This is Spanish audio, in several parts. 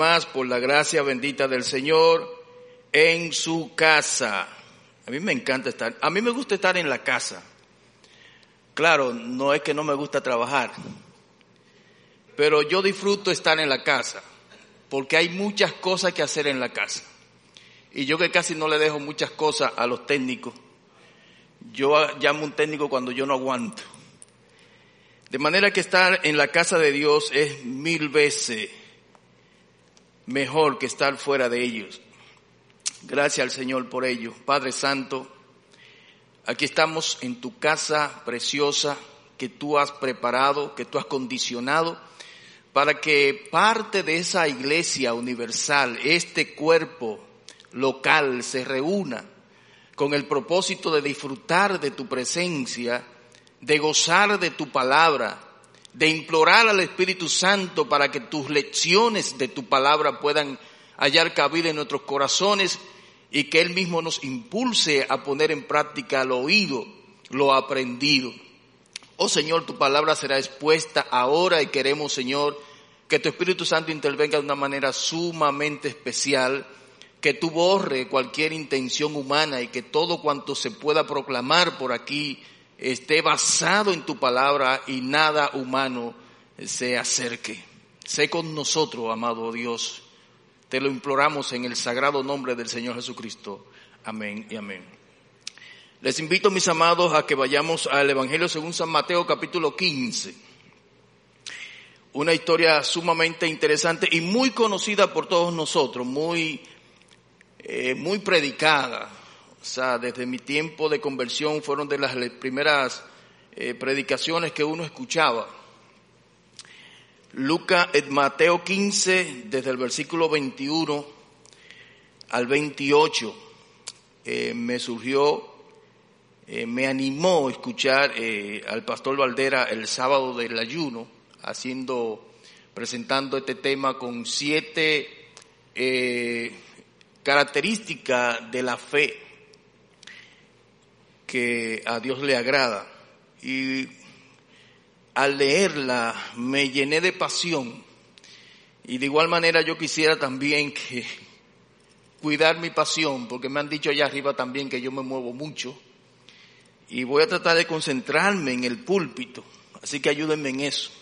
Más por la gracia bendita del Señor en su casa. A mí me gusta estar en la casa. Claro, no es que no me gusta trabajar, pero yo disfruto estar en la casa porque hay muchas cosas que hacer en la casa. Y yo que casi no le dejo muchas cosas a los técnicos. Yo llamo a un técnico cuando yo no aguanto. De manera que estar en la casa de Dios es 1000 veces mejor que estar fuera de ellos. Gracias al Señor por ello. Padre Santo, aquí estamos en tu casa preciosa que tú has preparado, que tú has condicionado para que parte de esa iglesia universal, este cuerpo local, se reúna con el propósito de disfrutar de tu presencia, de gozar de tu palabra, de implorar al Espíritu Santo para que tus lecciones de tu palabra puedan hallar cabida en nuestros corazones y que Él mismo nos impulse a poner en práctica lo oído, lo aprendido. Oh Señor, tu palabra será expuesta ahora y queremos, Señor, que tu Espíritu Santo intervenga de una manera sumamente especial, que tú borre cualquier intención humana y que todo cuanto se pueda proclamar por aquí esté basado en tu palabra y nada humano se acerque. Sé con nosotros, amado Dios. Te lo imploramos en el sagrado nombre del Señor Jesucristo. Amén y amén. Les invito, mis amados, a que vayamos al Evangelio según San Mateo, capítulo 15. Una historia sumamente interesante y muy conocida por todos nosotros, muy predicada. O sea, desde mi tiempo de conversión fueron de las primeras predicaciones que uno escuchaba. Mateo 15, desde el versículo 21 al 28, me animó a escuchar al pastor Valdera el sábado del ayuno, presentando este tema con 7 características de la fe que a Dios le agrada. Y al leerla me llené de pasión, y de igual manera yo quisiera también cuidar mi pasión, porque me han dicho allá arriba también que yo me muevo mucho y voy a tratar de concentrarme en el púlpito, así que ayúdenme en eso.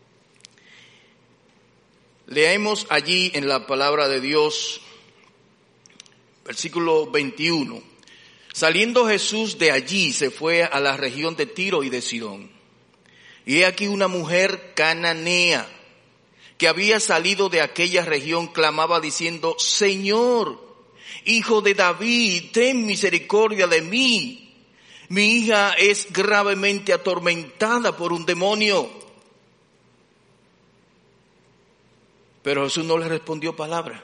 Leemos allí en la palabra de Dios, versículo 21. Saliendo Jesús de allí, se fue a la región de Tiro y de Sidón. Y he aquí una mujer cananea que había salido de aquella región, clamaba diciendo: Señor, Hijo de David, ten misericordia de mí. Mi hija es gravemente atormentada por un demonio. Pero Jesús no le respondió palabra.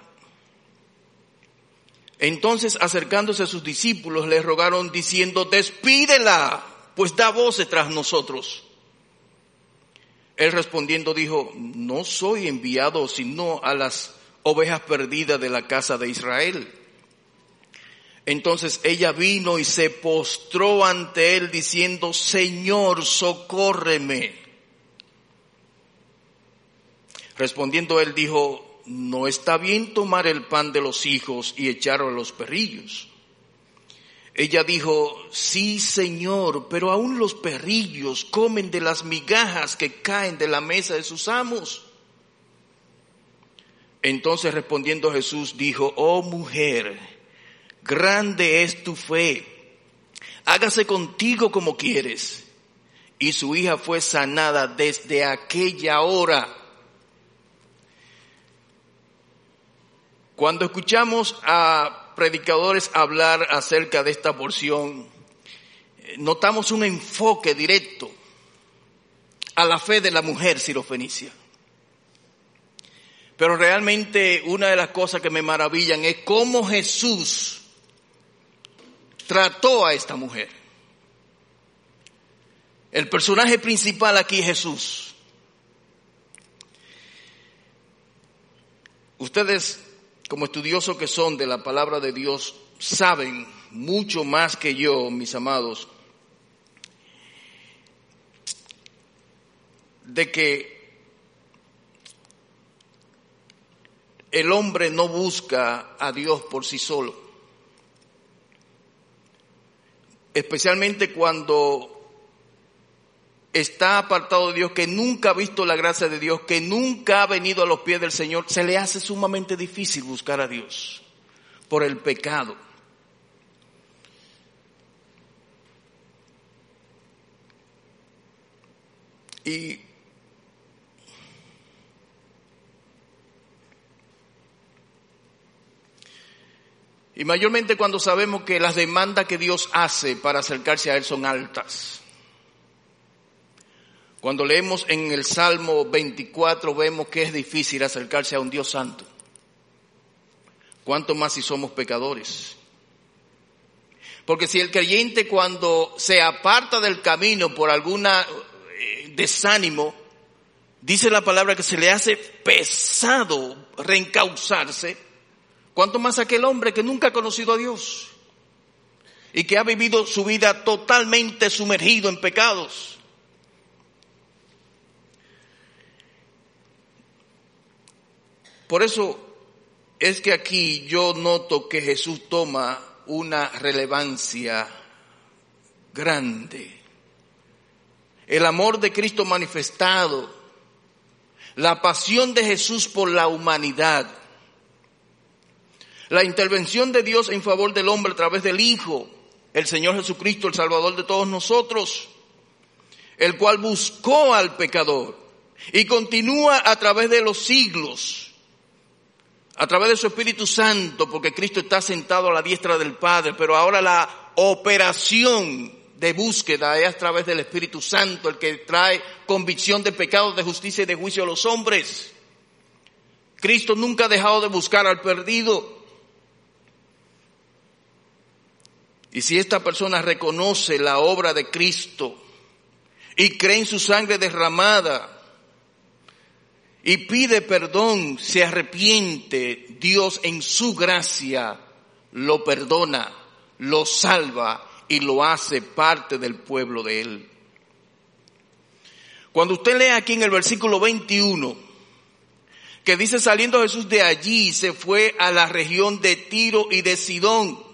Entonces, acercándose a sus discípulos, le rogaron diciendo: despídela, pues da voces tras nosotros. Él respondiendo dijo: no soy enviado sino a las ovejas perdidas de la casa de Israel. Entonces ella vino y se postró ante él diciendo: Señor, socórreme. Respondiendo él dijo: no está bien tomar el pan de los hijos y echarlo a los perrillos. Ella dijo: sí, Señor, pero aún los perrillos comen de las migajas que caen de la mesa de sus amos. Entonces respondiendo Jesús dijo: oh mujer, grande es tu fe, hágase contigo como quieres. Y su hija fue sanada desde aquella hora. Cuando escuchamos a predicadores hablar acerca de esta porción, notamos un enfoque directo a la fe de la mujer sirofenicia. Pero realmente una de las cosas que me maravillan es cómo Jesús trató a esta mujer. El personaje principal aquí es Jesús. Ustedes, como estudiosos que son de la palabra de Dios, saben mucho más que yo, mis amados, de que el hombre no busca a Dios por sí solo. Especialmente cuando está apartado de Dios, que nunca ha visto la gracia de Dios, que nunca ha venido a los pies del Señor, se le hace sumamente difícil buscar a Dios por el pecado. Y mayormente cuando sabemos que las demandas que Dios hace para acercarse a Él son altas. Cuando leemos en el Salmo 24 vemos que es difícil acercarse a un Dios santo. ¿Cuánto más si somos pecadores? Porque si el creyente cuando se aparta del camino por alguna desánimo, dice la palabra que se le hace pesado reencauzarse, ¿cuánto más aquel hombre que nunca ha conocido a Dios y que ha vivido su vida totalmente sumergido en pecados? Por eso es que aquí yo noto que Jesús toma una relevancia grande. El amor de Cristo manifestado, la pasión de Jesús por la humanidad, la intervención de Dios en favor del hombre a través del Hijo, el Señor Jesucristo, el Salvador de todos nosotros, el cual buscó al pecador y continúa a través de los siglos, a través de su Espíritu Santo, porque Cristo está sentado a la diestra del Padre, pero ahora la operación de búsqueda es a través del Espíritu Santo, el que trae convicción de pecados, de justicia y de juicio a los hombres. Cristo nunca ha dejado de buscar al perdido. Y si esta persona reconoce la obra de Cristo y cree en su sangre derramada y pide perdón, se arrepiente, Dios en su gracia lo perdona, lo salva y lo hace parte del pueblo de Él. Cuando usted lee aquí en el versículo 21, que dice: saliendo Jesús de allí, se fue a la región de Tiro y de Sidón.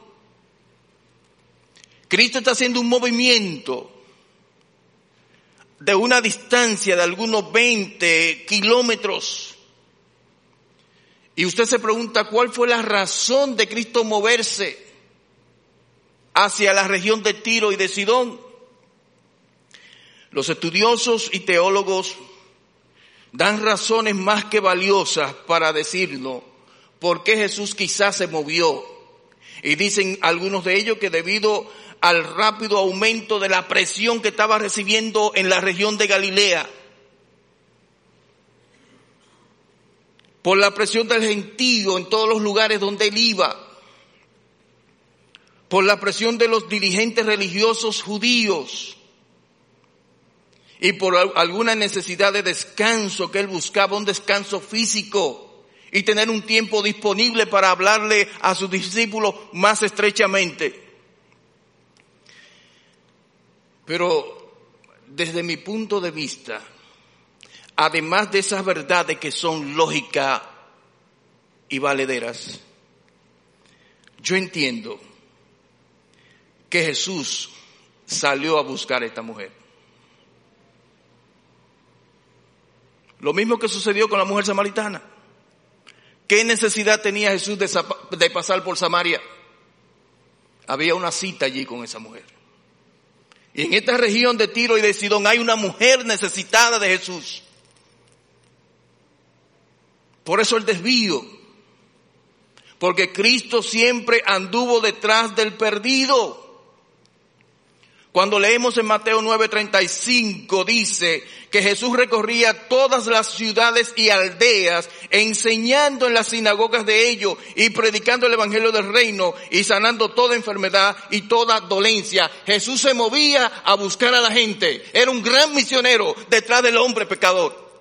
Cristo está haciendo un movimiento de una distancia de algunos 20 kilómetros. Y usted se pregunta, ¿cuál fue la razón de Cristo moverse hacia la región de Tiro y de Sidón? Los estudiosos y teólogos dan razones más que valiosas para decirnos por qué Jesús quizás se movió. Y dicen algunos de ellos que debido al rápido aumento de la presión que estaba recibiendo en la región de Galilea, por la presión del gentío en todos los lugares donde él iba, por la presión de los dirigentes religiosos judíos y por alguna necesidad de descanso que él buscaba, un descanso físico y tener un tiempo disponible para hablarle a sus discípulos más estrechamente. Pero desde mi punto de vista, además de esas verdades que son lógicas y valederas, yo entiendo que Jesús salió a buscar a esta mujer. Lo mismo que sucedió con la mujer samaritana. ¿Qué necesidad tenía Jesús de pasar por Samaria? Había una cita allí con esa mujer. Y en esta región de Tiro y de Sidón hay una mujer necesitada de Jesús. Por eso el desvío. Porque Cristo siempre anduvo detrás del perdido. Cuando leemos en Mateo 9:35 dice que Jesús recorría todas las ciudades y aldeas, enseñando en las sinagogas de ellos y predicando el evangelio del reino y sanando toda enfermedad y toda dolencia. Jesús se movía a buscar a la gente. Era un gran misionero detrás del hombre pecador.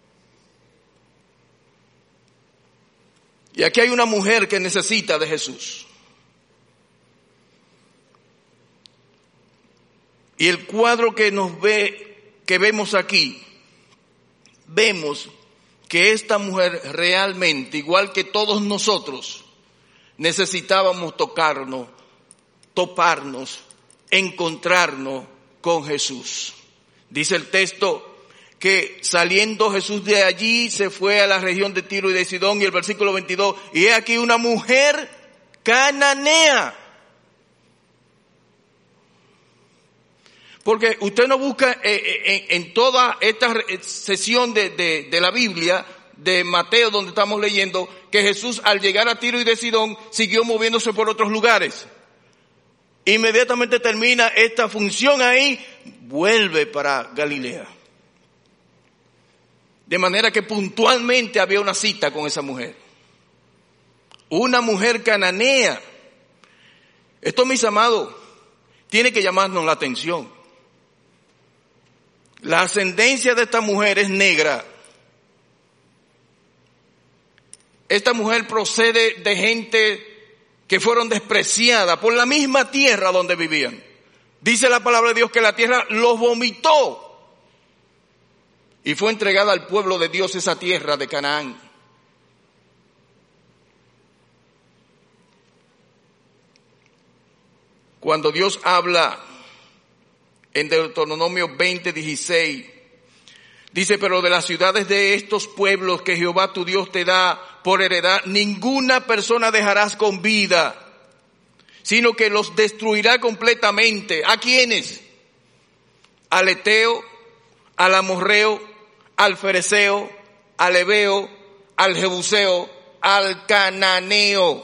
Y aquí hay una mujer que necesita de Jesús. Y el cuadro que vemos aquí, vemos que esta mujer realmente, igual que todos nosotros, necesitábamos toparnos, encontrarnos con Jesús. Dice el texto que saliendo Jesús de allí se fue a la región de Tiro y de Sidón, y el versículo 22, y he aquí una mujer cananea. Porque usted no busca en toda esta sesión de la Biblia, de Mateo, donde estamos leyendo, que Jesús al llegar a Tiro y de Sidón siguió moviéndose por otros lugares. Inmediatamente termina esta función ahí, vuelve para Galilea. De manera que puntualmente había una cita con esa mujer. Una mujer cananea. Esto, mis amados, tiene que llamarnos la atención. La ascendencia de esta mujer es negra. Esta mujer procede de gente que fueron despreciadas por la misma tierra donde vivían. Dice la palabra de Dios que la tierra los vomitó. Y fue entregada al pueblo de Dios esa tierra de Canaán. Cuando Dios habla en Deuteronomio 20:16, dice, pero de las ciudades de estos pueblos que Jehová tu Dios te da por heredad, ninguna persona dejarás con vida, sino que los destruirá completamente. ¿A quiénes? Al Eteo, al Amorreo, al Fereceo, al Heveo, al Jebuseo, al Cananeo.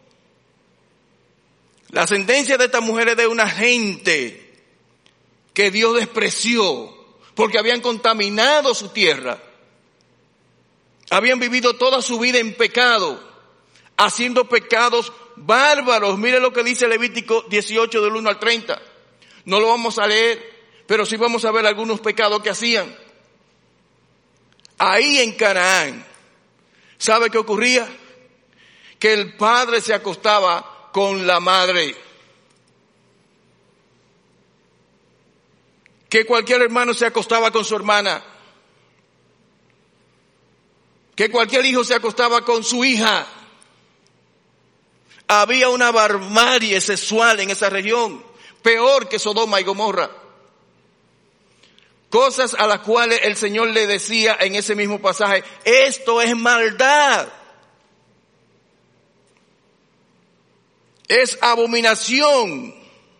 La ascendencia de esta mujer es de una gente que Dios despreció porque habían contaminado su tierra. Habían vivido toda su vida en pecado, haciendo pecados bárbaros. Mire lo que dice Levítico 18 del 1 al 30. No lo vamos a leer, pero sí vamos a ver algunos pecados que hacían. Ahí en Canaán, ¿sabe qué ocurría? Que el padre se acostaba con la madre. Que cualquier hermano se acostaba con su hermana. Que cualquier hijo se acostaba con su hija. Había una barbarie sexual en esa región, peor que Sodoma y Gomorra. Cosas a las cuales el Señor le decía en ese mismo pasaje, esto es maldad. Es abominación.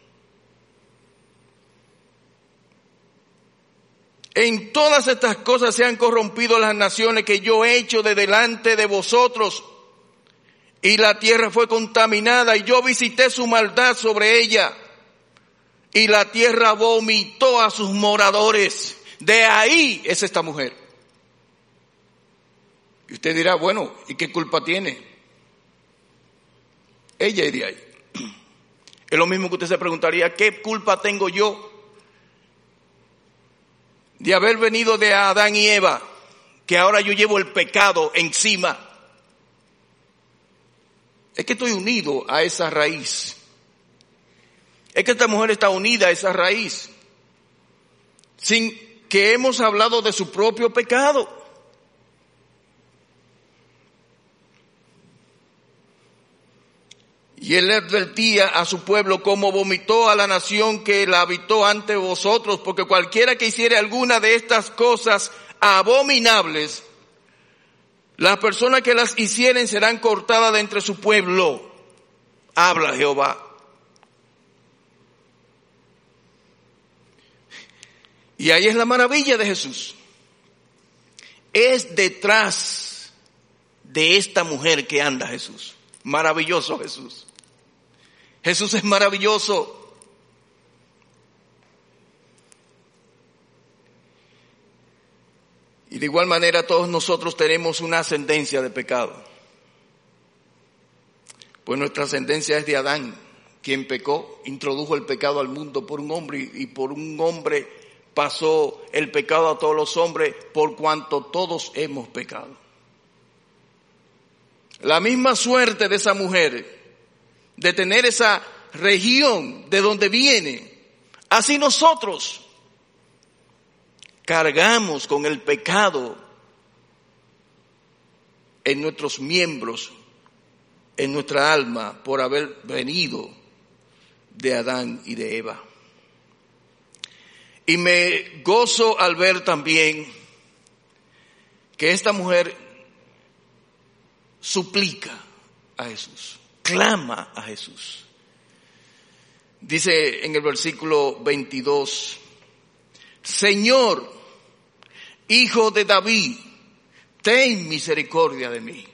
En todas estas cosas se han corrompido las naciones que yo he hecho de delante de vosotros, y la tierra fue contaminada, y yo visité su maldad sobre ella, y la tierra vomitó a sus moradores. De ahí es esta mujer. Y usted dirá, bueno, ¿y qué culpa tiene? Ella es de ahí. Es lo mismo que usted se preguntaría, ¿qué culpa tengo yo de haber venido de Adán y Eva, que ahora yo llevo el pecado encima? Es que estoy unido a esa raíz. Es que esta mujer está unida a esa raíz, sin que hemos hablado de su propio pecado. Y él advertía a su pueblo como vomitó a la nación que la habitó ante vosotros, porque cualquiera que hiciere alguna de estas cosas abominables, las personas que las hicieren serán cortadas de entre su pueblo. Habla Jehová. Y ahí es la maravilla de Jesús. Es detrás de esta mujer que anda Jesús. Maravilloso Jesús. Jesús es maravilloso. Y de igual manera todos nosotros tenemos una ascendencia de pecado. Pues nuestra ascendencia es de Adán, quien pecó, introdujo el pecado al mundo por un hombre, y por un hombre pasó el pecado a todos los hombres, por cuanto todos hemos pecado. La misma suerte de esa mujer, de tener esa región de donde viene, así nosotros cargamos con el pecado en nuestros miembros, en nuestra alma, por haber venido de Adán y de Eva. Y me gozo al ver también que esta mujer suplica a Jesús, clama a Jesús. Dice en el versículo 22, Señor, Hijo de David, ten misericordia de mí.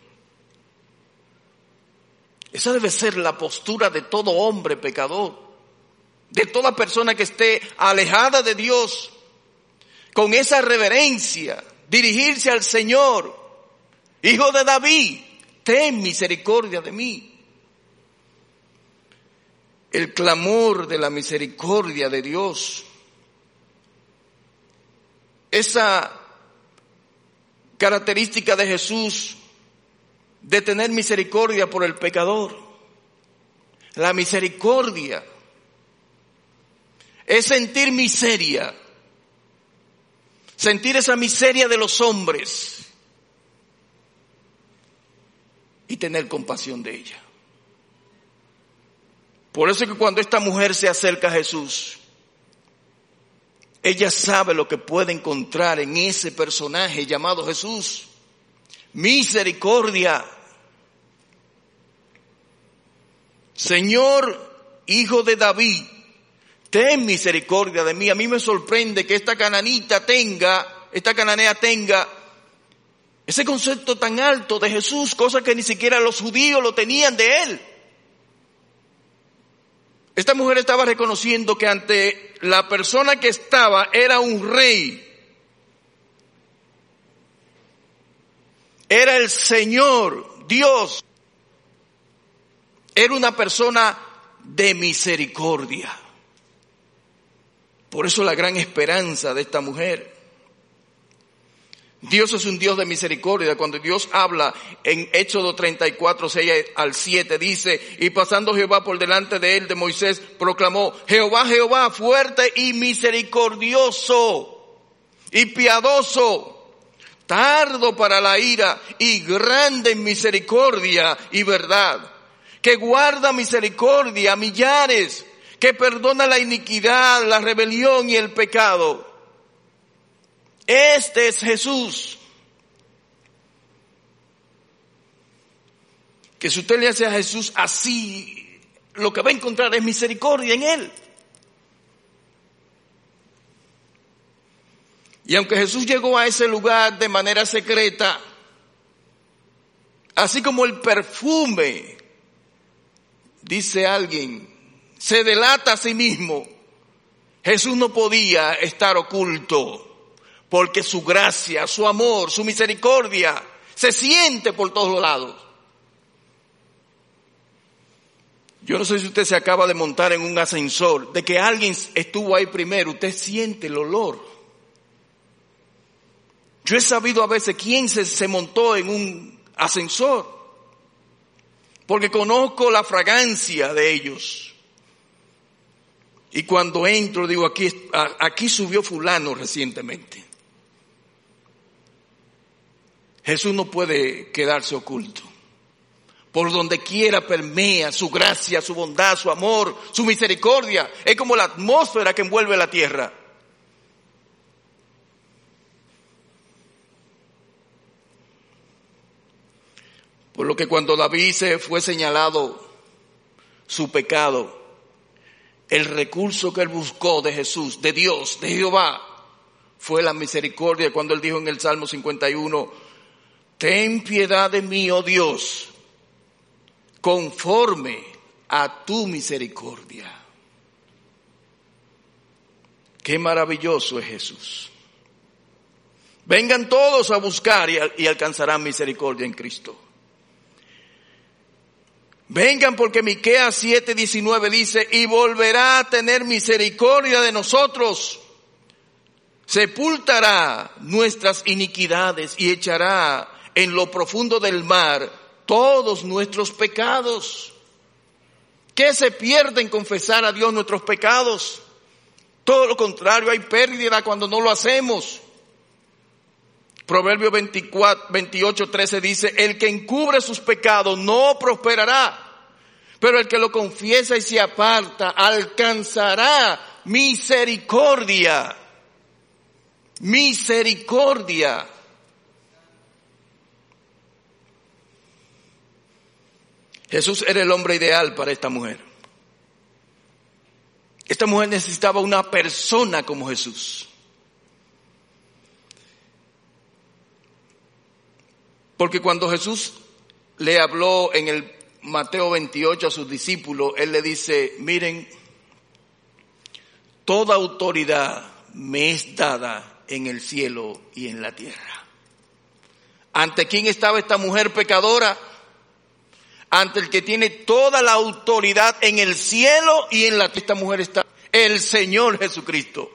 Esa debe ser la postura de todo hombre pecador, de toda persona que esté alejada de Dios, con esa reverencia, dirigirse al Señor, Hijo de David, ten misericordia de mí. El clamor de la misericordia de Dios, esa característica de Jesús de tener misericordia por el pecador. La misericordia es sentir miseria, sentir esa miseria de los hombres y tener compasión de ella. Por eso es que cuando esta mujer se acerca a Jesús, ella sabe lo que puede encontrar en ese personaje llamado Jesús. Misericordia. Señor, Hijo de David, ten misericordia de mí. A mí me sorprende que esta cananea tenga ese concepto tan alto de Jesús, cosa que ni siquiera los judíos lo tenían de él. Esta mujer estaba reconociendo que ante la persona que estaba era un rey. Era el Señor, Dios. Era una persona de misericordia. Por eso la gran esperanza de esta mujer. Dios es un Dios de misericordia. Cuando Dios habla en Éxodo 34, 6 al 7, dice, y pasando Jehová por delante de él, de Moisés, proclamó, Jehová, Jehová, fuerte y misericordioso y piadoso, tardo para la ira y grande en misericordia y verdad, que guarda misericordia a millares, que perdona la iniquidad, la rebelión y el pecado. Este es Jesús. Que si usted le hace a Jesús así, lo que va a encontrar es misericordia en él. Y aunque Jesús llegó a ese lugar de manera secreta, así como el perfume, dice alguien, se delata a sí mismo, Jesús no podía estar oculto. Porque su gracia, su amor, su misericordia se siente por todos lados. Yo no sé si usted se acaba de montar en un ascensor, de que alguien estuvo ahí primero, usted siente el olor. Yo he sabido a veces quién se montó en un ascensor, porque conozco la fragancia de ellos. Y cuando entro digo, aquí subió fulano recientemente. Jesús no puede quedarse oculto. Por donde quiera permea su gracia, su bondad, su amor, su misericordia. Es como la atmósfera que envuelve la tierra. Por lo que cuando David se fue señalado su pecado, el recurso que él buscó de Jesús, de Dios, de Jehová, fue la misericordia. Cuando él dijo en el Salmo 51, ten piedad de mí, oh Dios, conforme a tu misericordia. Qué maravilloso es Jesús. Vengan todos a buscar y alcanzarán misericordia en Cristo. Vengan porque Miqueas 7:19 dice, y volverá a tener misericordia de nosotros. Sepultará nuestras iniquidades y echará en lo profundo del mar todos nuestros pecados. ¿Qué se pierde en confesar a Dios nuestros pecados? Todo lo contrario, hay pérdida cuando no lo hacemos. Proverbios 28:13 dice, el que encubre sus pecados no prosperará, pero el que lo confiesa y se aparta alcanzará misericordia. Misericordia. Jesús era el hombre ideal para esta mujer. Esta mujer necesitaba una persona como Jesús. Porque cuando Jesús le habló en el Mateo 28 a sus discípulos, Él le dice, miren, toda autoridad me es dada en el cielo y en la tierra. ¿Ante quién estaba esta mujer pecadora? Ante el que tiene toda la autoridad en el cielo y en la tierra. Esta mujer está, el Señor Jesucristo.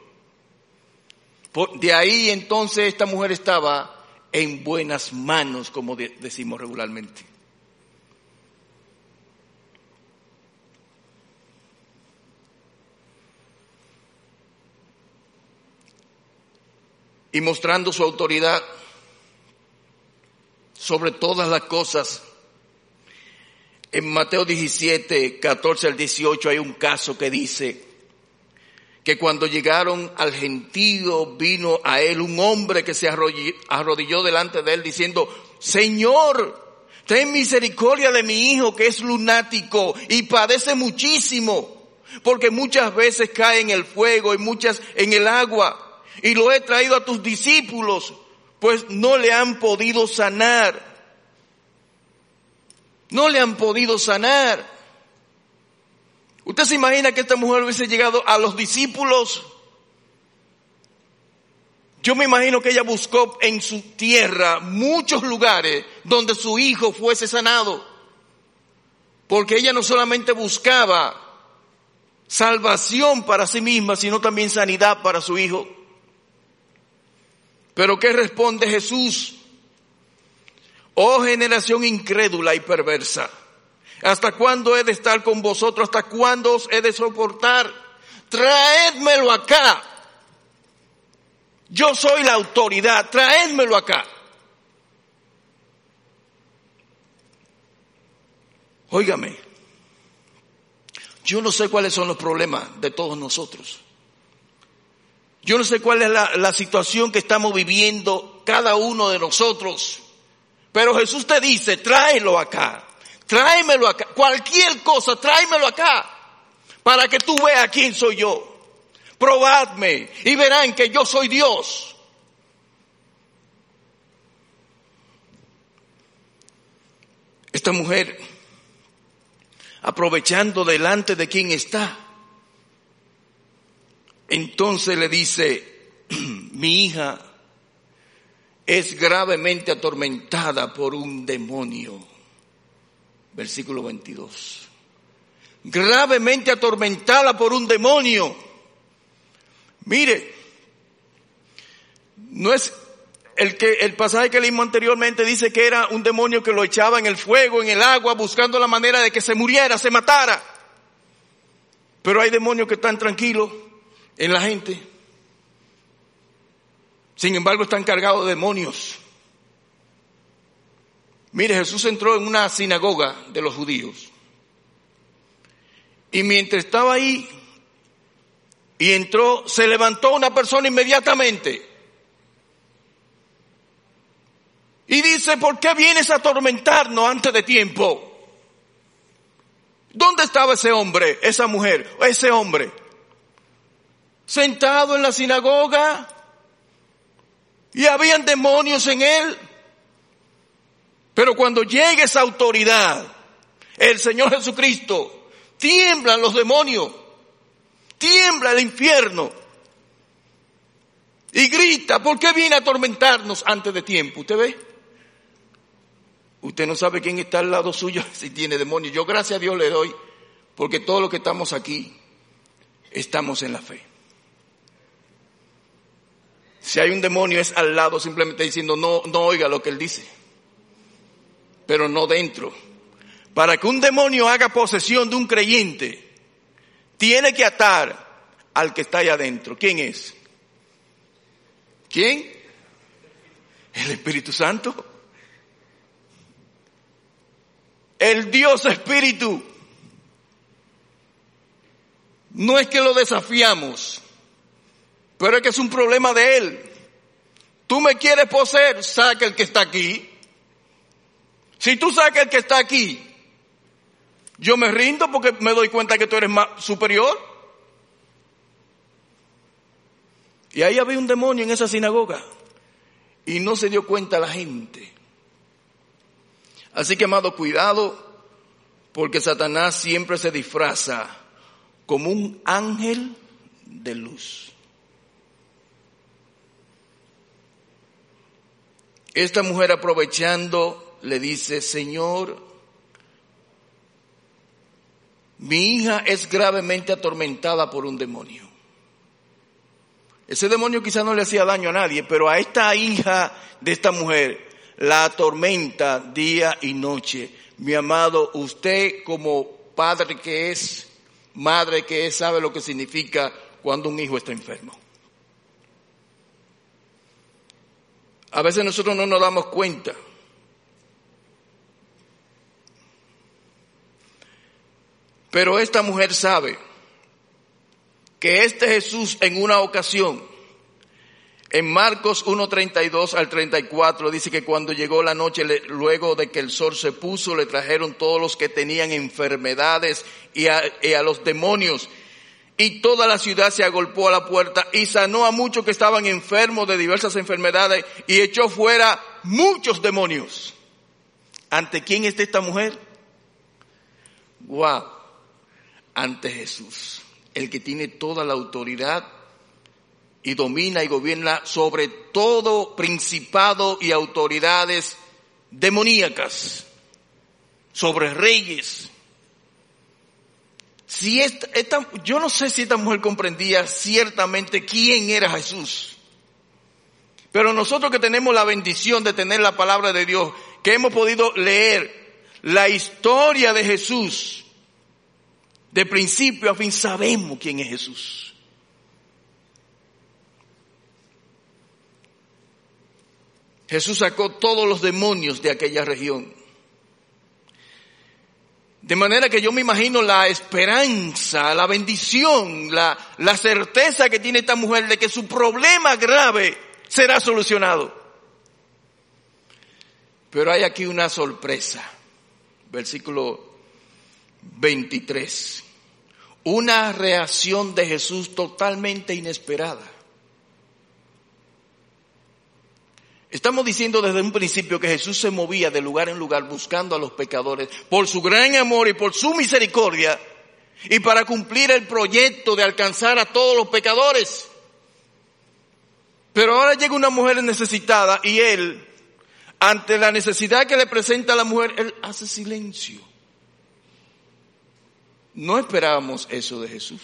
De ahí entonces esta mujer estaba en buenas manos, como decimos regularmente. Y mostrando su autoridad sobre todas las cosas. En Mateo 17, 14 al 18 hay un caso que dice que cuando llegaron al gentío vino a él un hombre que se arrodilló delante de él diciendo, Señor, ten misericordia de mi hijo que es lunático y padece muchísimo, porque muchas veces cae en el fuego y muchas en el agua, y lo he traído a tus discípulos, pues no le han podido sanar. No le han podido sanar. ¿Usted se imagina que esta mujer hubiese llegado a los discípulos? Yo me imagino que ella buscó en su tierra muchos lugares donde su hijo fuese sanado. Porque ella no solamente buscaba salvación para sí misma, sino también sanidad para su hijo. Pero ¿qué responde Jesús? Oh generación incrédula y perversa. ¿Hasta cuándo he de estar con vosotros? ¿Hasta cuándo os he de soportar? Traédmelo acá. Yo soy la autoridad, traédmelo acá. Óigame, yo no sé cuáles son los problemas de todos nosotros. Yo no sé cuál es la situación que estamos viviendo cada uno de nosotros. Pero Jesús te dice, tráelo acá. Tráemelo acá, cualquier cosa, tráemelo acá, para que tú veas quién soy yo. Probadme y verán que yo soy Dios. Esta mujer, aprovechando delante de quien está, entonces le dice, mi hija es gravemente atormentada por un demonio. Versículo 22. Gravemente atormentada por un demonio. Mire, no es el pasaje que leímos anteriormente dice que era un demonio que lo echaba en el fuego, en el agua, buscando la manera de que se muriera, se matara. Pero hay demonios que están tranquilos en la gente. Sin embargo, están cargados de demonios. Mire, Jesús entró en una sinagoga de los judíos. Y mientras estaba ahí y entró, se levantó una persona inmediatamente. Y dice, ¿por qué vienes a atormentarnos antes de tiempo? ¿Dónde estaba ese hombre, esa mujer, ese hombre? Sentado en la sinagoga y habían demonios en él. Pero cuando llega esa autoridad, el Señor Jesucristo, tiemblan los demonios, tiembla el infierno y grita, ¿por qué viene a atormentarnos antes de tiempo? ¿Usted ve? Usted no sabe quién está al lado suyo si tiene demonios. Yo gracias a Dios le doy, porque todos los que estamos aquí estamos en la fe. Si hay un demonio es al lado simplemente diciendo no oiga lo que él dice. Pero no dentro. Para que un demonio haga posesión de un creyente, tiene que atar al que está allá adentro. ¿Quién es? ¿Quién? El Espíritu Santo. El Dios Espíritu. No es que lo desafiamos, pero es que es un problema de Él. Tú me quieres poseer, saca el que está aquí. Si tú sacas el que está aquí, yo me rindo porque me doy cuenta que tú eres más superior. Y ahí había un demonio en esa sinagoga y no se dio cuenta la gente. Así que, amado, cuidado, porque Satanás siempre se disfraza como un ángel de luz. Esta mujer, aprovechando, le dice: Señor, mi hija es gravemente atormentada por un demonio. Ese demonio quizás no le hacía daño a nadie, pero a esta hija de esta mujer la atormenta día y noche. Mi amado, usted como padre que es, madre que es, sabe lo que significa cuando un hijo está enfermo. A veces nosotros no nos damos cuenta. Pero esta mujer sabe que este Jesús en una ocasión, en Marcos 1:32 al 34, dice que cuando llegó la noche, luego de que el sol se puso, le trajeron todos los que tenían enfermedades y a los demonios. Y toda la ciudad se agolpó a la puerta y sanó a muchos que estaban enfermos de diversas enfermedades y echó fuera muchos demonios. ¿Ante quién está esta mujer? ¡Wow! Ante Jesús, el que tiene toda la autoridad y domina y gobierna sobre todo principado y autoridades demoníacas, sobre reyes. Si yo no sé si esta mujer comprendía ciertamente quién era Jesús. Pero nosotros que tenemos la bendición de tener la palabra de Dios, que hemos podido leer la historia de Jesús, de principio a fin, sabemos quién es Jesús. Jesús sacó todos los demonios de aquella región. De manera que yo me imagino la esperanza, la bendición, la certeza que tiene esta mujer de que su problema grave será solucionado. Pero hay aquí una sorpresa. Versículo 23. Una reacción de Jesús totalmente inesperada. Estamos diciendo desde un principio que Jesús se movía de lugar en lugar buscando a los pecadores por su gran amor y por su misericordia y para cumplir el proyecto de alcanzar a todos los pecadores. Pero ahora llega una mujer necesitada y Él, ante la necesidad que le presenta a la mujer, Él hace silencio. No esperábamos eso de Jesús.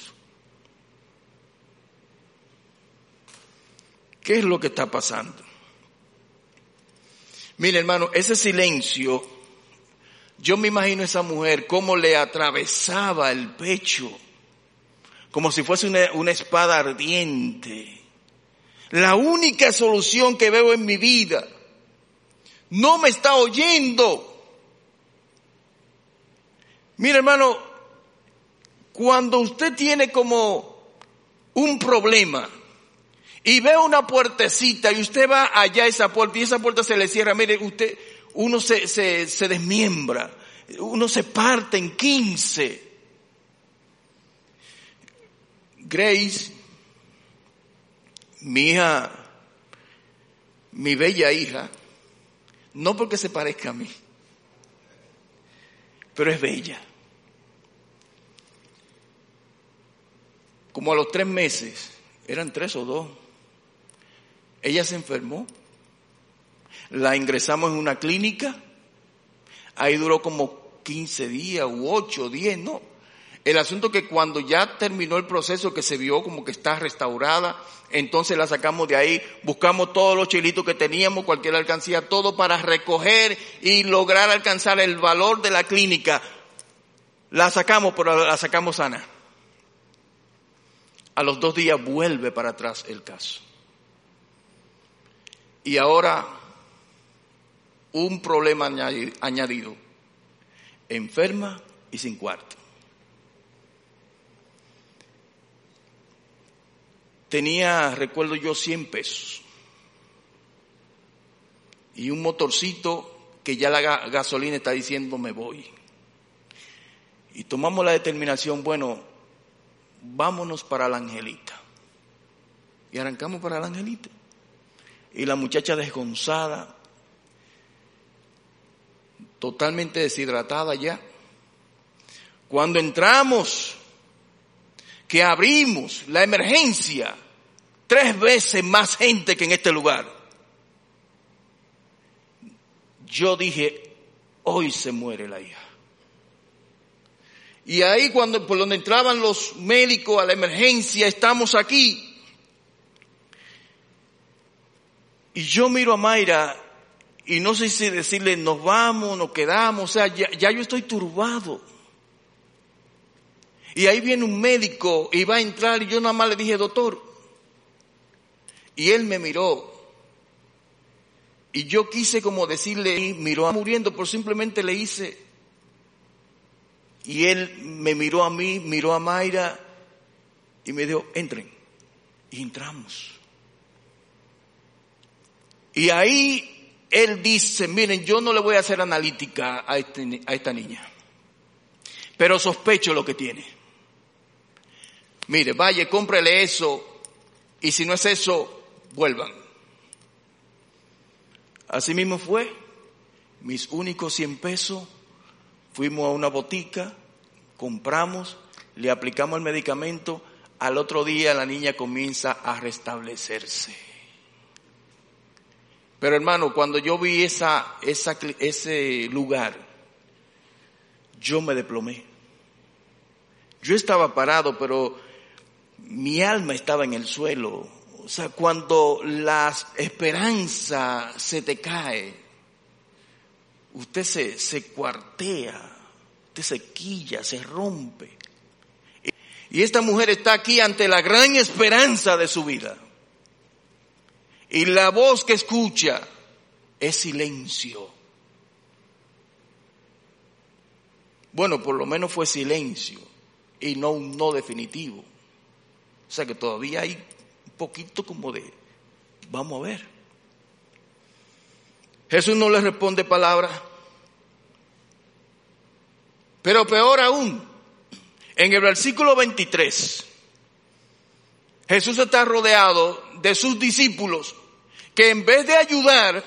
¿Qué es lo que está pasando? Mire, hermano, ese silencio, yo me imagino a esa mujer cómo le atravesaba el pecho, como si fuese una espada ardiente. La única solución que veo en mi vida no me está oyendo. Mire, hermano, cuando usted tiene como un problema y ve una puertecita y usted va allá a esa puerta y esa puerta se le cierra, mire, uno se desmiembra, uno se parte en 15. Grace, mi hija, mi bella hija, no porque se parezca a mí, pero es bella. Como a los 3 meses, eran 3 o 2, ella se enfermó, la ingresamos en una clínica, ahí duró como 15 días u 8, 10, no. El asunto es que cuando ya terminó el proceso, que se vio como que está restaurada, entonces la sacamos de ahí, buscamos todos los chilitos que teníamos, cualquier alcancía, todo para recoger y lograr alcanzar el valor de la clínica. La sacamos, pero la sacamos sana. A los 2 días vuelve para atrás el caso. Y ahora un problema añadido: enferma y sin cuarto. Tenía, recuerdo yo, 100 pesos y un motorcito que ya la gasolina está diciendo me voy. Y tomamos la determinación, bueno, vámonos para la Angelita. Y arrancamos para la Angelita. Y la muchacha desgonzada, totalmente deshidratada ya. Cuando entramos, que abrimos la emergencia, 3 veces más gente que en este lugar. Yo dije, hoy se muere la hija. Y ahí por donde entraban los médicos a la emergencia, estamos aquí. Y yo miro a Mayra y no sé si decirle nos vamos, nos quedamos, o sea, ya yo estoy turbado. Y ahí viene un médico y va a entrar y yo nada más le dije, doctor. Y él me miró. Y yo quise como decirle, miró muriendo, pero simplemente le hice. Y él me miró a mí, miró a Mayra y me dijo, entren. Y entramos. Y ahí él dice, miren, yo no le voy a hacer analítica a esta niña, pero sospecho lo que tiene. Mire, vaya, cómprele eso, y si no es eso, vuelvan. Así mismo fue. Mis únicos 100 pesos, fuimos a una botica, compramos, le aplicamos el medicamento, al otro día la niña comienza a restablecerse. Pero hermano, cuando yo vi ese lugar, yo me desplomé. Yo estaba parado, pero mi alma estaba en el suelo. O sea, cuando la esperanza se te cae, usted se cuartea, usted se quilla, se rompe. Y esta mujer está aquí ante la gran esperanza de su vida. Y la voz que escucha es silencio. Bueno, por lo menos fue silencio y no un no definitivo. O sea que todavía hay un poquito como de, vamos a ver. Jesús no le responde palabra. Pero peor aún, en el versículo 23, Jesús está rodeado de sus discípulos que en vez de ayudar,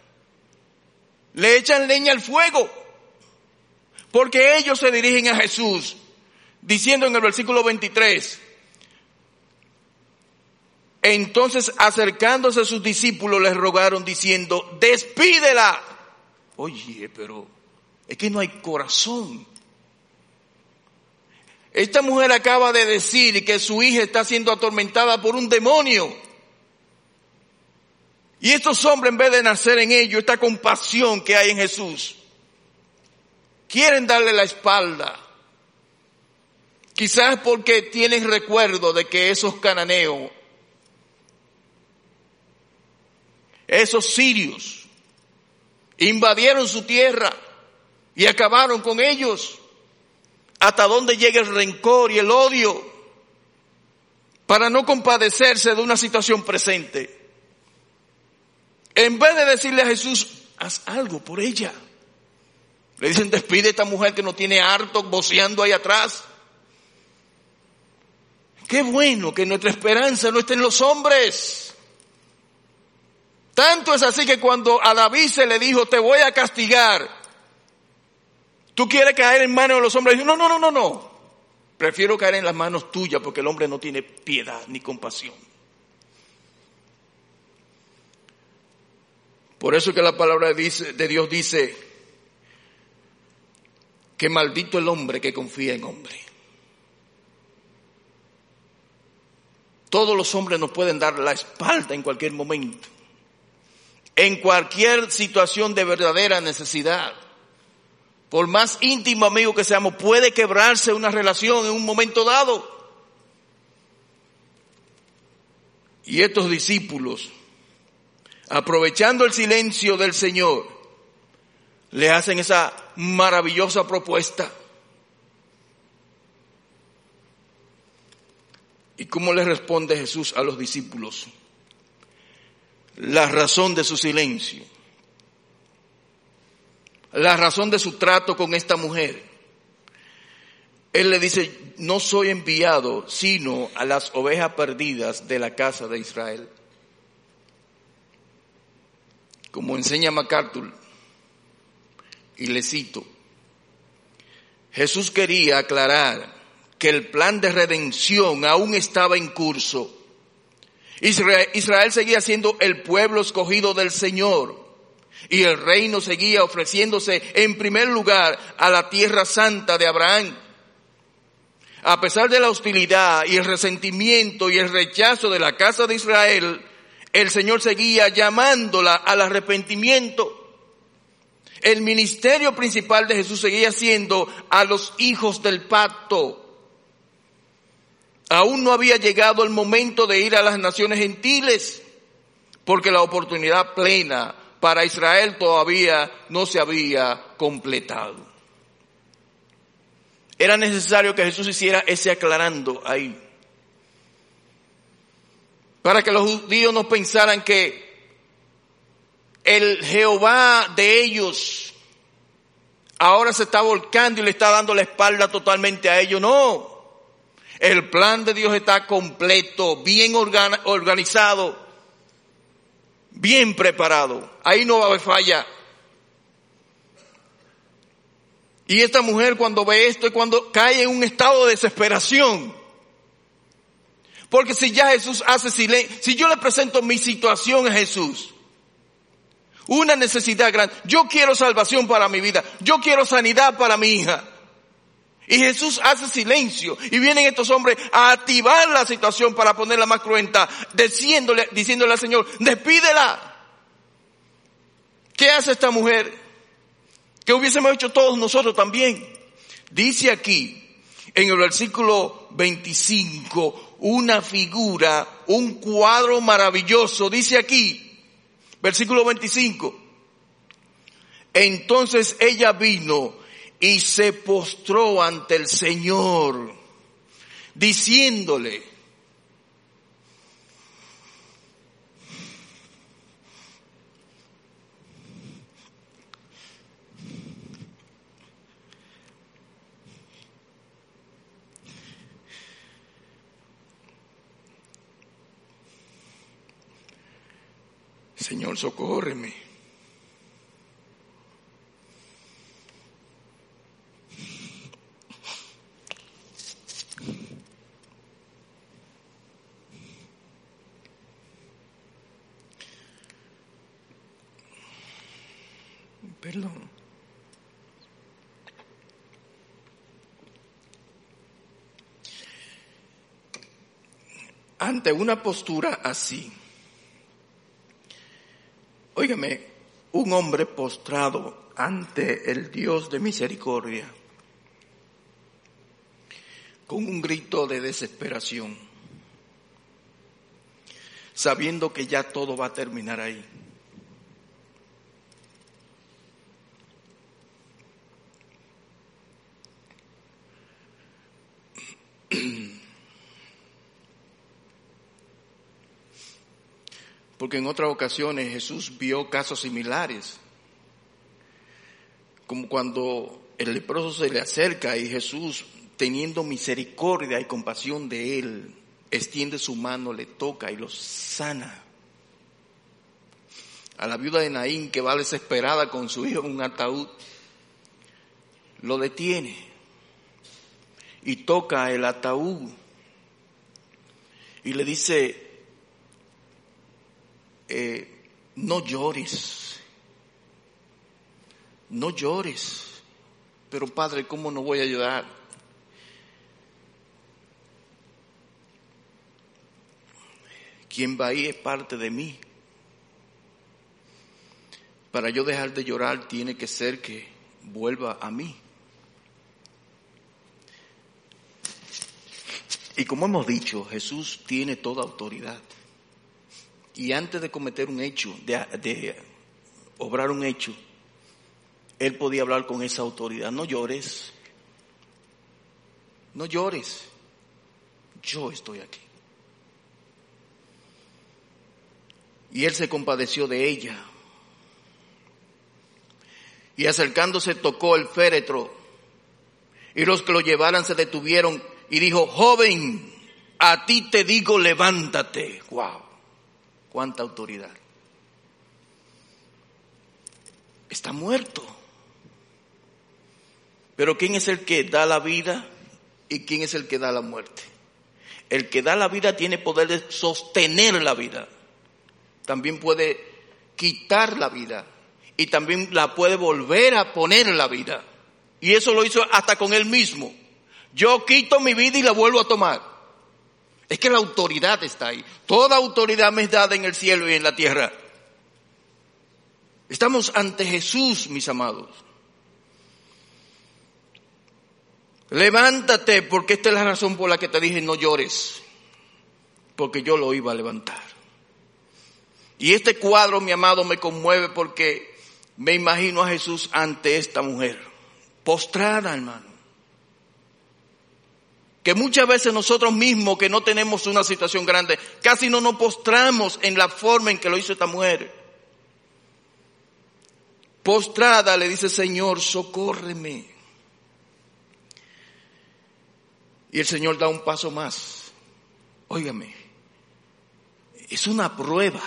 le echan leña al fuego. Porque ellos se dirigen a Jesús diciendo en el versículo 23, entonces acercándose a sus discípulos les rogaron diciendo, despídela. Oye, pero es que no hay corazón. Esta mujer acaba de decir que su hija está siendo atormentada por un demonio. Y estos hombres, en vez de nacer en ellos, esta compasión que hay en Jesús, quieren darle la espalda. Quizás porque tienen recuerdo de que esos cananeos, esos sirios, invadieron su tierra y acabaron con ellos. Hasta dónde llega el rencor y el odio para no compadecerse de una situación presente. En vez de decirle a Jesús, haz algo por ella, le dicen, despide a esta mujer que nos tiene harto voceando ahí atrás. Qué bueno que nuestra esperanza no esté en los hombres. Tanto es así que cuando a David se le dijo, te voy a castigar, ¿tú quieres caer en manos de los hombres? Dijo, no. Prefiero caer en las manos tuyas porque el hombre no tiene piedad ni compasión. Por eso que la palabra de Dios dice que maldito el hombre que confía en hombre. Todos los hombres nos pueden dar la espalda en cualquier momento, en cualquier situación de verdadera necesidad. Por más íntimo amigo que seamos, puede quebrarse una relación en un momento dado. Y estos discípulos, aprovechando el silencio del Señor, le hacen esa maravillosa propuesta. ¿Y cómo le responde Jesús a los discípulos? La razón de su silencio, la razón de su trato con esta mujer. Él le dice, no soy enviado sino a las ovejas perdidas de la casa de Israel. Como enseña MacArthur, y le cito, Jesús quería aclarar que el plan de redención aún estaba en curso. Israel seguía siendo el pueblo escogido del Señor y el reino seguía ofreciéndose en primer lugar a la tierra santa de Abraham. A pesar de la hostilidad y el resentimiento y el rechazo de la casa de Israel, el Señor seguía llamándola al arrepentimiento. El ministerio principal de Jesús seguía siendo a los hijos del pacto. Aún no había llegado el momento de ir a las naciones gentiles, porque la oportunidad plena para Israel todavía no se había completado. Era necesario que Jesús hiciera ese aclarando ahí, para que los judíos no pensaran que el Jehová de ellos ahora se está volcando y le está dando la espalda totalmente a ellos. No. El plan de Dios está completo, bien organizado, bien preparado. Ahí no va a haber falla. Y esta mujer cuando ve esto es cuando cae en un estado de desesperación. Porque si ya Jesús hace silencio, si yo le presento mi situación a Jesús, una necesidad grande, yo quiero salvación para mi vida, yo quiero sanidad para mi hija. Y Jesús hace silencio y vienen estos hombres a activar la situación para ponerla más cruenta, diciéndole al Señor, despídela. ¿Qué hace esta mujer? ¿Qué hubiésemos hecho todos nosotros también? Dice aquí, en el versículo 25, una figura, un cuadro maravilloso. Dice aquí, versículo 25, entonces ella vino y se postró ante el Señor, diciéndole, Señor, socórreme. Perdón. Ante una postura así, óigame, un hombre postrado ante el Dios de misericordia, con un grito de desesperación, sabiendo que ya todo va a terminar ahí. Porque en otras ocasiones Jesús vio casos similares, como cuando el leproso se le acerca y Jesús, teniendo misericordia y compasión de él, extiende su mano, le toca y lo sana. A la viuda de Naín, que va desesperada con su hijo en un ataúd, lo detiene y toca el ataúd y le dice, no llores, no llores. Pero Padre, ¿cómo no voy a llorar? Quien va ahí es parte de mí. Para yo dejar de llorar tiene que ser que vuelva a mí. Y como hemos dicho, Jesús tiene toda autoridad. Y antes de cometer un hecho, de obrar un hecho, él podía hablar con esa autoridad. No llores, no llores, yo estoy aquí. Y él se compadeció de ella. Y acercándose tocó el féretro. Y los que lo llevaran se detuvieron y dijo, joven, a ti te digo, levántate. ¡Wow! ¡Cuánta autoridad! Está muerto. Pero ¿quién es el que da la vida y quién es el que da la muerte? El que da la vida tiene poder de sostener la vida. También puede quitar la vida y también la puede volver a poner en la vida. Y eso lo hizo hasta con él mismo. Yo quito mi vida y la vuelvo a tomar. Es que la autoridad está ahí. Toda autoridad me es dada en el cielo y en la tierra. Estamos ante Jesús, mis amados. Levántate, porque esta es la razón por la que te dije no llores. Porque yo lo iba a levantar. Y este cuadro, mi amado, me conmueve porque me imagino a Jesús ante esta mujer, postrada, hermano. Que muchas veces nosotros mismos, que no tenemos una situación grande, casi no nos postramos en la forma en que lo hizo esta mujer. Postrada le dice, Señor, socórreme. Y el Señor da un paso más. Óigame, es una prueba.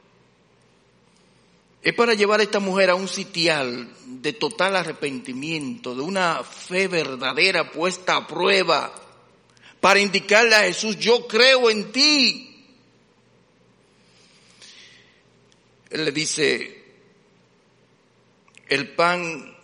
Es para llevar a esta mujer a un sitial de total arrepentimiento, de una fe verdadera puesta a prueba, para indicarle a Jesús, yo creo en ti. Él le dice, el pan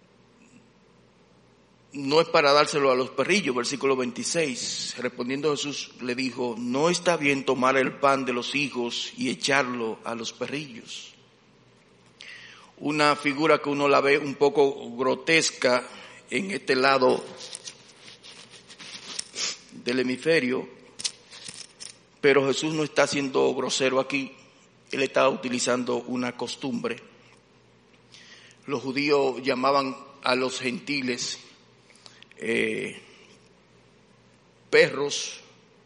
no es para dárselo a los perrillos, versículo 26. Respondiendo Jesús le dijo, no está bien tomar el pan de los hijos y echarlo a los perrillos. Una figura que uno la ve un poco grotesca en este lado del hemisferio, pero Jesús no está siendo grosero aquí, él está utilizando una costumbre. Los judíos llamaban a los gentiles perros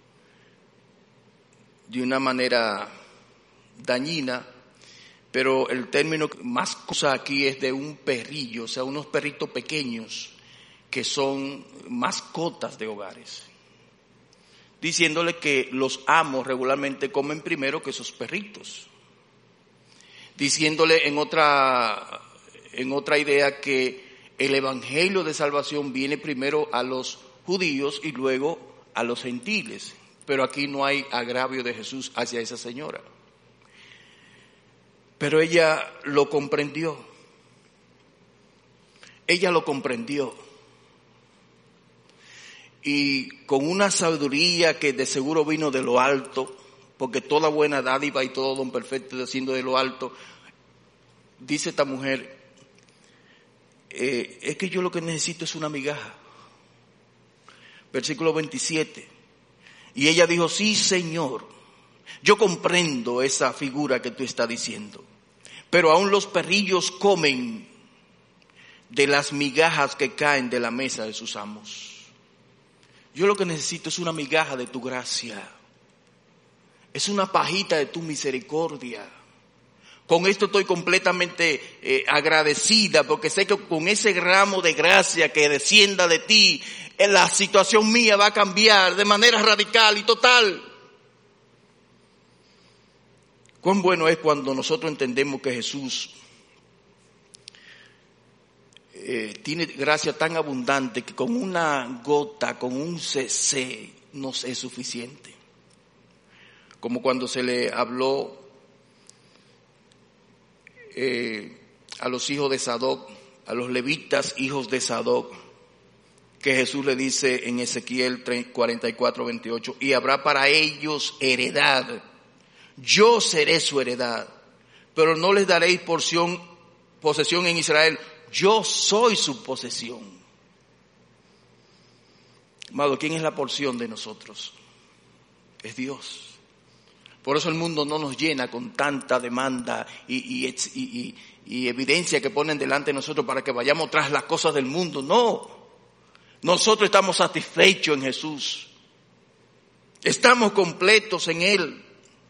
de una manera dañina, pero el término más cosa aquí es de un perrillo, o sea, unos perritos pequeños que son mascotas de hogares. Diciéndole que los amos regularmente comen primero que esos perritos. Diciéndole en otra idea que el evangelio de salvación viene primero a los judíos y luego a los gentiles. Pero aquí no hay agravio de Jesús hacia esa señora. Pero ella lo comprendió. Ella lo comprendió. Y con una sabiduría que de seguro vino de lo alto, porque toda buena dádiva y todo don perfecto desciende de lo alto, dice esta mujer, es que yo lo que necesito es una migaja. Versículo 27. Y ella dijo, sí, Señor, yo comprendo esa figura que tú estás diciendo, pero aún los perrillos comen de las migajas que caen de la mesa de sus amos. Yo lo que necesito es una migaja de tu gracia. Es una pajita de tu misericordia. Con esto estoy completamente agradecida, porque sé que con ese gramo de gracia que descienda de ti, la situación mía va a cambiar de manera radical y total. Cuán bueno es cuando nosotros entendemos que Jesús tiene gracia tan abundante que con una gota, con un cc, nos es suficiente. Como cuando se le habló a los hijos de Sadoc, a los levitas hijos de Sadoc, que Jesús le dice en Ezequiel 44:28, y habrá para ellos heredad, yo seré su heredad, pero no les daréis posesión en Israel, yo soy su posesión. Amado, ¿quién es la porción de nosotros? Es Dios. Por eso el mundo no nos llena con tanta demanda y evidencia que ponen delante de nosotros para que vayamos tras las cosas del mundo. No, nosotros estamos satisfechos en Jesús. Estamos completos en Él.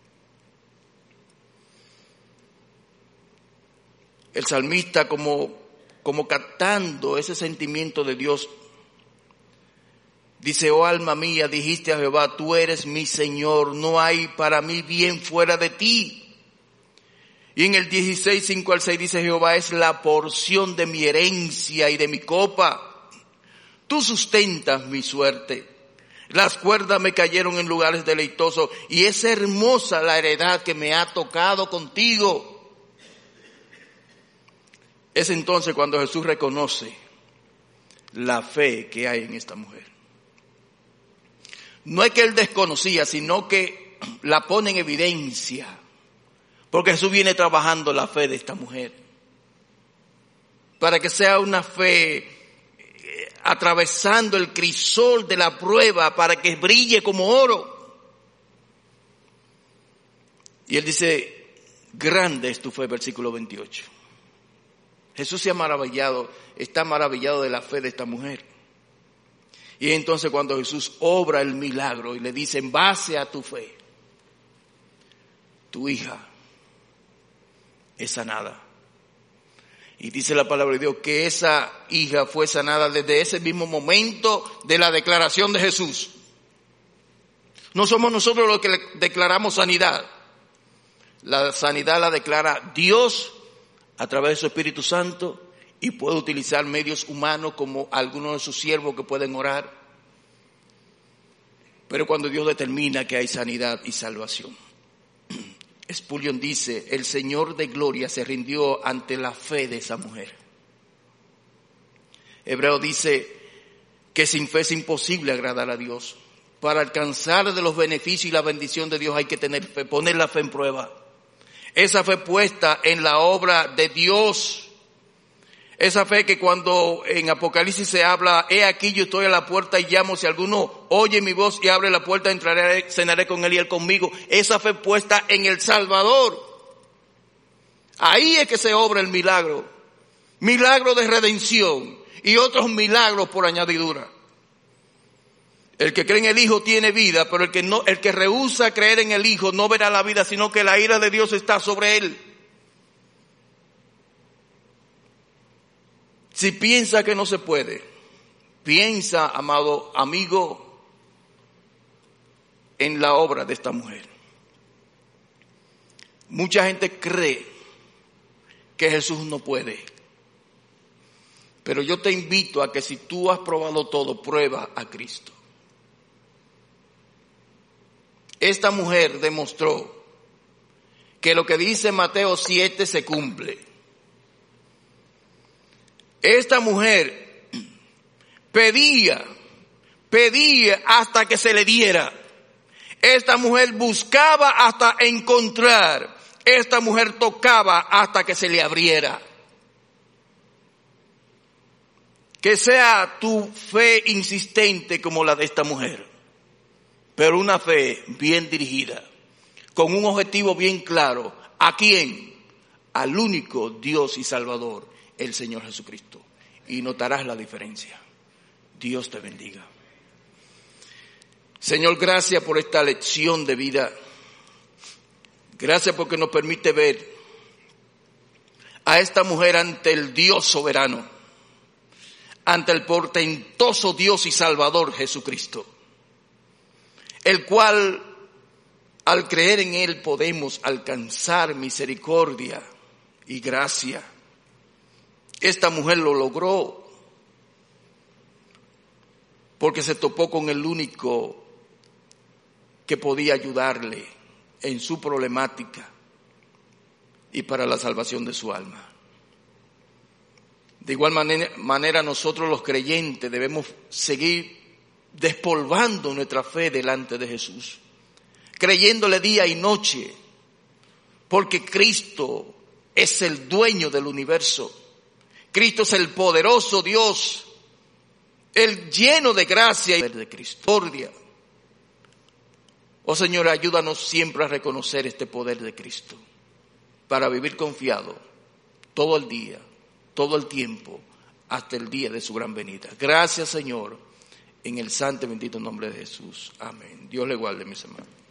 El salmista como captando ese sentimiento de Dios, dice: oh alma mía, dijiste a Jehová, tú eres mi Señor, no hay para mí bien fuera de ti. Y en el 16, 5 al 6 dice: Jehová es la porción de mi herencia y de mi copa. Tú sustentas mi suerte. Las cuerdas me cayeron en lugares deleitosos y es hermosa la heredad que me ha tocado contigo. Es entonces cuando Jesús reconoce la fe que hay en esta mujer. No es que él desconocía, sino que la pone en evidencia. Porque Jesús viene trabajando la fe de esta mujer. Para que sea una fe atravesando el crisol de la prueba, para que brille como oro. Y él dice: grande es tu fe, versículo 28. Jesús está maravillado de la fe de esta mujer. Y entonces cuando Jesús obra el milagro y le dice: en base a tu fe, tu hija es sanada. Y dice la palabra de Dios que esa hija fue sanada desde ese mismo momento de la declaración de Jesús. No somos nosotros los que declaramos sanidad. La sanidad la declara Dios a través de su Espíritu Santo, y puede utilizar medios humanos como algunos de sus siervos que pueden orar. Pero cuando Dios determina que hay sanidad y salvación. Spurgeon dice: el Señor de gloria se rindió ante la fe de esa mujer. Hebreo dice que sin fe es imposible agradar a Dios. Para alcanzar de los beneficios y la bendición de Dios hay que tener fe, poner la fe en prueba. Esa fe puesta en la obra de Dios. Esa fe que cuando en Apocalipsis se habla: he aquí yo estoy a la puerta y llamo, si alguno oye mi voz y abre la puerta, entraré, cenaré con él y él conmigo. Esa fe puesta en el Salvador. Ahí es que se obra el milagro. Milagro de redención y otros milagros por añadidura. El que cree en el Hijo tiene vida, pero el que rehúsa creer en el Hijo no verá la vida, sino que la ira de Dios está sobre él. Si piensa que no se puede, piensa, amado amigo, en la obra de esta mujer. Mucha gente cree que Jesús no puede. Pero yo te invito a que si tú has probado todo, prueba a Cristo. Esta mujer demostró que lo que dice Mateo 7 se cumple. Esta mujer pedía hasta que se le diera. Esta mujer buscaba hasta encontrar. Esta mujer tocaba hasta que se le abriera. Que sea tu fe insistente como la de esta mujer, pero una fe bien dirigida, con un objetivo bien claro. ¿A quién? Al único Dios y Salvador, el Señor Jesucristo. Y notarás la diferencia. Dios te bendiga. Señor, gracias por esta lección de vida. Gracias porque nos permite ver a esta mujer ante el Dios soberano, ante el portentoso Dios y Salvador Jesucristo, el cual, al creer en Él, podemos alcanzar misericordia y gracia. Esta mujer lo logró porque se topó con el único que podía ayudarle en su problemática y para la salvación de su alma. De igual manera nosotros los creyentes debemos seguir despolvando nuestra fe delante de Jesús, creyéndole día y noche, porque Cristo es el dueño del universo. Cristo es el poderoso Dios, el lleno de gracia y de misericordia. Oh Señor, ayúdanos siempre a reconocer este poder de Cristo para vivir confiado todo el día, todo el tiempo, hasta el día de su gran venida. Gracias, Señor, en el santo y bendito nombre de Jesús. Amén. Dios le guarde, mis hermanos.